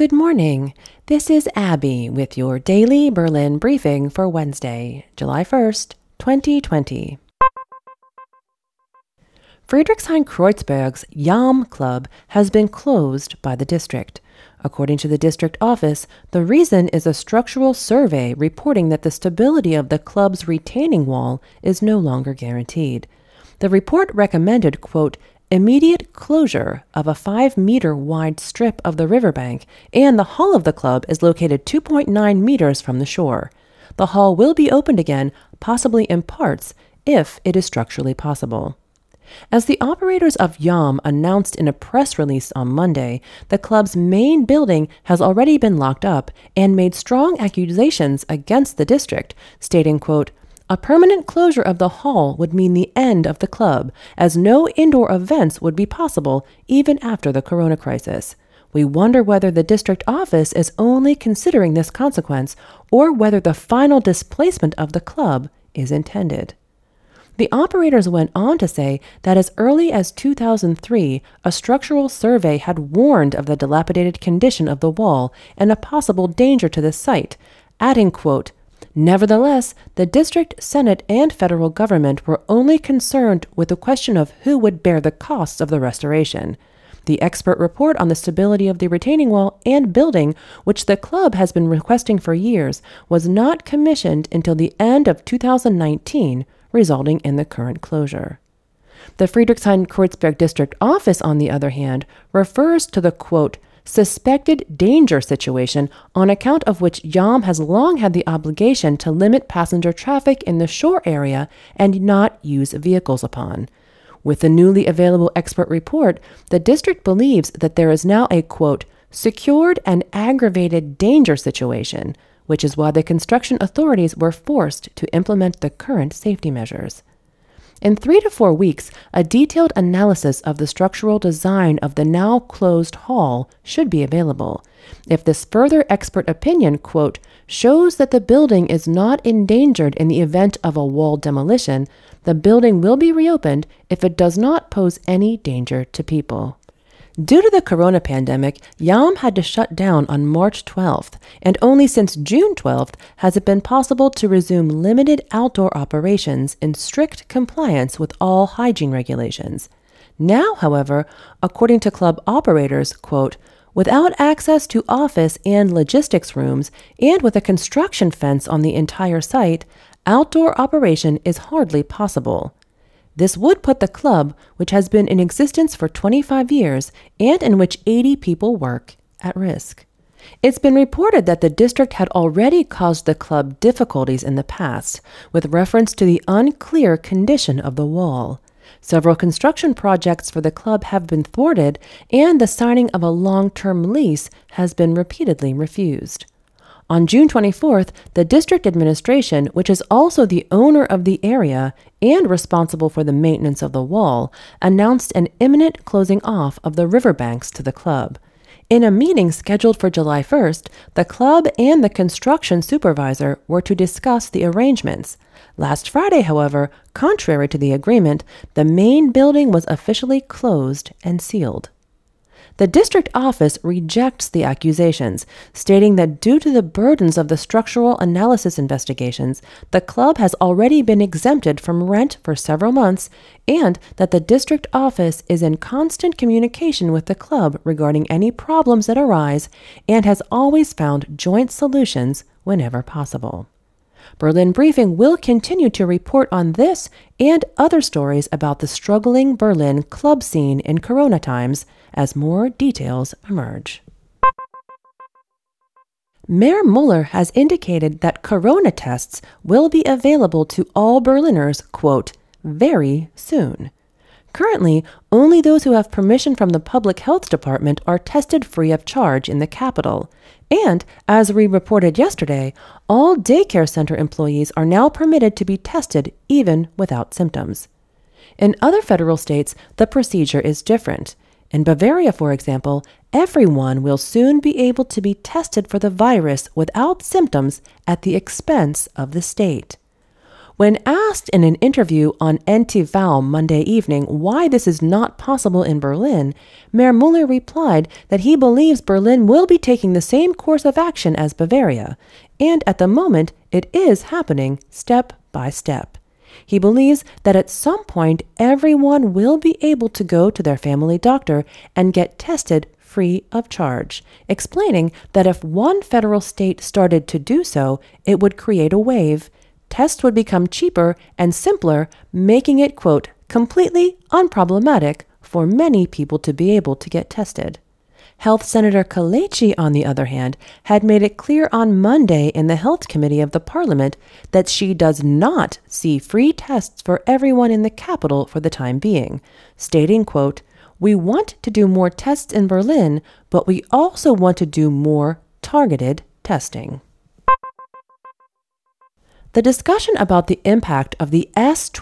Good morning. This is Abby with your daily Berlin briefing for Wednesday, July 1st, 2020. Friedrichshain-Kreuzberg's YAM Club has been closed by the district. According to the district office, the reason is a structural survey reporting that the stability of the club's retaining wall is no longer guaranteed. The report recommended, quote, immediate closure of a 5-meter wide strip of the riverbank, and the hall of the club is located 2.9 meters from the shore. The hall will be opened again, possibly in parts, if it is structurally possible. As the operators of YAM announced in a press release on Monday, the club's main building has already been locked up and made strong accusations against the district, stating, quote, a permanent closure of the hall would mean the end of the club, as no indoor events would be possible even after the corona crisis. We wonder whether the district office is only considering this consequence or whether the final displacement of the club is intended. The operators went on to say that as early as 2003, a structural survey had warned of the dilapidated condition of the wall and a possible danger to the site, adding, quote, nevertheless, the district, Senate, and federal government were only concerned with the question of who would bear the costs of the restoration. The expert report on the stability of the retaining wall and building, which the club has been requesting for years, was not commissioned until the end of 2019, resulting in the current closure. The Friedrichshain-Kreuzberg district office, on the other hand, refers to the, quote, suspected danger situation on account of which YAM has long had the obligation to limit passenger traffic in the shore area and not use vehicles upon. With the newly available expert report, the district believes that there is now a, quote, secured and aggravated danger situation, which is why the construction authorities were forced to implement the current safety measures. In 3 to 4 weeks, a detailed analysis of the structural design of the now closed hall should be available. If this further expert opinion, quote, shows that the building is not endangered in the event of a wall demolition, the building will be reopened if it does not pose any danger to people. Due to the corona pandemic, YAM had to shut down on March 12th, and only since June 12th has it been possible to resume limited outdoor operations in strict compliance with all hygiene regulations. Now, however, according to club operators, quote, without access to office and logistics rooms, and with a construction fence on the entire site, outdoor operation is hardly possible. This would put the club, which has been in existence for 25 years and in which 80 people work, at risk. It's been reported that the district had already caused the club difficulties in the past, with reference to the unclear condition of the wall. Several construction projects for the club have been thwarted, and the signing of a long-term lease has been repeatedly refused. On June 24th, the district administration, which is also the owner of the area and responsible for the maintenance of the wall, announced an imminent closing off of the riverbanks to the club. In a meeting scheduled for July 1st, the club and the construction supervisor were to discuss the arrangements. Last Friday, however, contrary to the agreement, the main building was officially closed and sealed. The district office rejects the accusations, stating that due to the burdens of the structural analysis investigations, the club has already been exempted from rent for several months, and that the district office is in constant communication with the club regarding any problems that arise and has always found joint solutions whenever possible. Berlin Briefing will continue to report on this and other stories about the struggling Berlin club scene in corona times as more details emerge. Mayor Muller has indicated that corona tests will be available to all Berliners, quote, very soon. Currently, only those who have permission from the Public Health Department are tested free of charge in the capital. And, as we reported yesterday, all daycare center employees are now permitted to be tested even without symptoms. In other federal states, the procedure is different. In Bavaria, for example, everyone will soon be able to be tested for the virus without symptoms at the expense of the state. When asked in an interview on NTV Monday evening why this is not possible in Berlin, Mayor Müller replied that he believes Berlin will be taking the same course of action as Bavaria, and at the moment it is happening step by step. He believes that at some point everyone will be able to go to their family doctor and get tested free of charge, explaining that if one federal state started to do so, it would create a wave. Tests would become cheaper and simpler, making it, quote, completely unproblematic for many people to be able to get tested. Health Senator Kelechi, on the other hand, had made it clear on Monday in the Health Committee of the Parliament that she does not see free tests for everyone in the capital for the time being, stating, quote, we want to do more tests in Berlin, but we also want to do more targeted testing. The discussion about the impact of the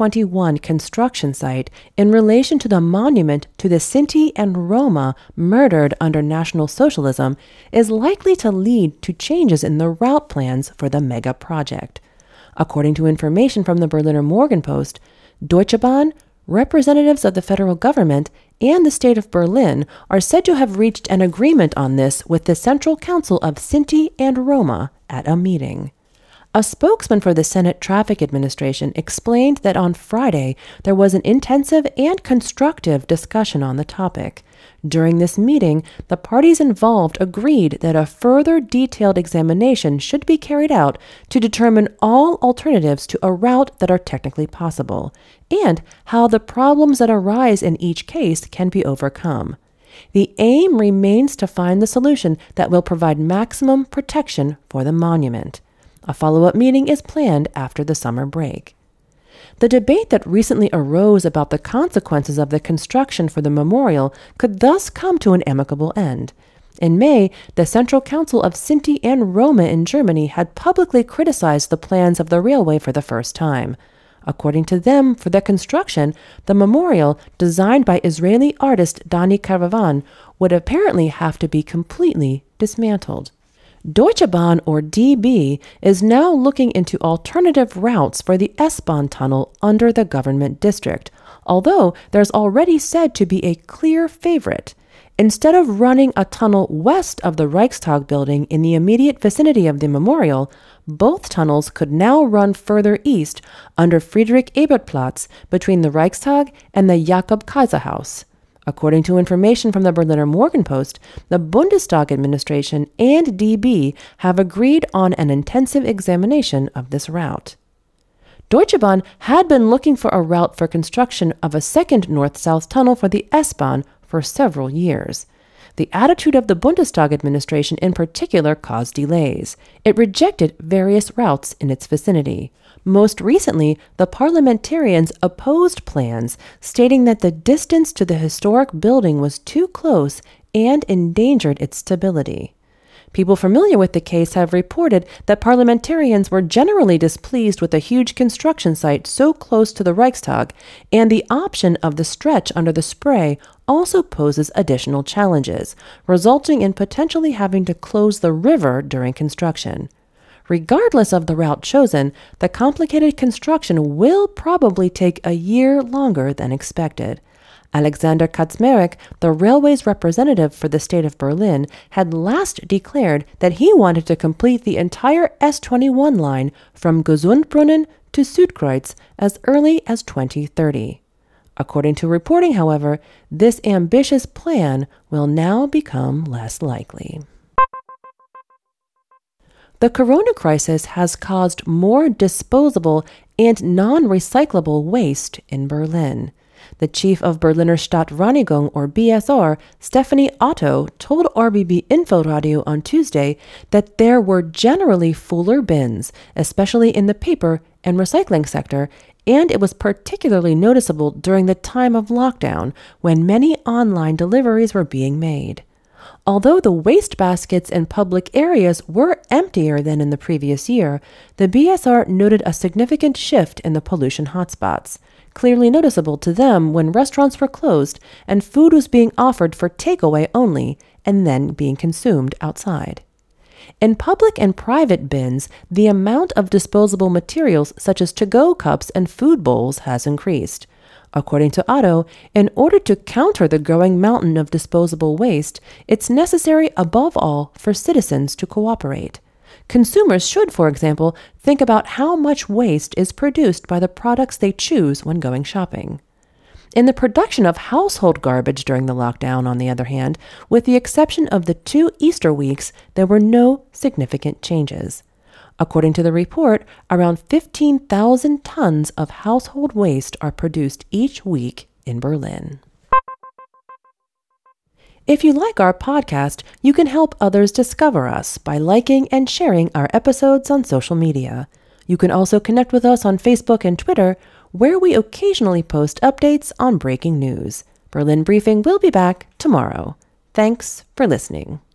S21 construction site in relation to the monument to the Sinti and Roma murdered under National Socialism is likely to lead to changes in the route plans for the mega project. According to information from the Berliner Morgenpost, Deutsche Bahn, representatives of the federal government, and the state of Berlin are said to have reached an agreement on this with the Central Council of Sinti and Roma at a meeting. A spokesman for the Senate Traffic Administration explained that on Friday there was an intensive and constructive discussion on the topic. During this meeting, the parties involved agreed that a further detailed examination should be carried out to determine all alternatives to a route that are technically possible, and how the problems that arise in each case can be overcome. The aim remains to find the solution that will provide maximum protection for the monument. A follow-up meeting is planned after the summer break. The debate that recently arose about the consequences of the construction for the memorial could thus come to an amicable end. In May, the Central Council of Sinti and Roma in Germany had publicly criticized the plans of the railway for the first time. According to them, for the construction, the memorial, designed by Israeli artist Dani Karavan, would apparently have to be completely dismantled. Deutsche Bahn, or DB, is now looking into alternative routes for the S-Bahn tunnel under the government district, although there's already said to be a clear favorite. Instead of running a tunnel west of the Reichstag building in the immediate vicinity of the memorial, both tunnels could now run further east under Friedrich-Ebert-Platz between the Reichstag and the Jakob-Kaiser-Haus. According to information from the Berliner Morgenpost, the Bundestag administration and DB have agreed on an intensive examination of this route. Deutsche Bahn had been looking for a route for construction of a second north-south tunnel for the S-Bahn for several years. The attitude of the Bundestag administration in particular caused delays. It rejected various routes in its vicinity. Most recently, the parliamentarians opposed plans, stating that the distance to the historic building was too close and endangered its stability. People familiar with the case have reported that parliamentarians were generally displeased with a huge construction site so close to the Reichstag, and the option of the stretch under the Spree also poses additional challenges, resulting in potentially having to close the river during construction. Regardless of the route chosen, the complicated construction will probably take a year longer than expected. Alexander Kaczmarek, the railway's representative for the state of Berlin, had last declared that he wanted to complete the entire S21 line from Gesundbrunnen to Südkreuz as early as 2030. According to reporting, however, this ambitious plan will now become less likely. The corona crisis has caused more disposable and non-recyclable waste in Berlin. The chief of Berliner Stadtreinigung, or BSR, Stephanie Otto, told RBB Inforadio on Tuesday that there were generally fuller bins, especially in the paper and recycling sector, and it was particularly noticeable during the time of lockdown, when many online deliveries were being made. Although the waste baskets in public areas were emptier than in the previous year, the BSR noted a significant shift in the pollution hotspots, clearly noticeable to them when restaurants were closed and food was being offered for takeaway only and then being consumed outside. In public and private bins, the amount of disposable materials such as to-go cups and food bowls has increased. According to Otto, in order to counter the growing mountain of disposable waste, it's necessary above all for citizens to cooperate. Consumers should, for example, think about how much waste is produced by the products they choose when going shopping. In the production of household garbage during the lockdown, on the other hand, with the exception of the 2 Easter weeks, there were no significant changes. According to the report, around 15,000 tons of household waste are produced each week in Berlin. If you like our podcast, you can help others discover us by liking and sharing our episodes on social media. You can also connect with us on Facebook and Twitter, where we occasionally post updates on breaking news. Berlin Briefing will be back tomorrow. Thanks for listening.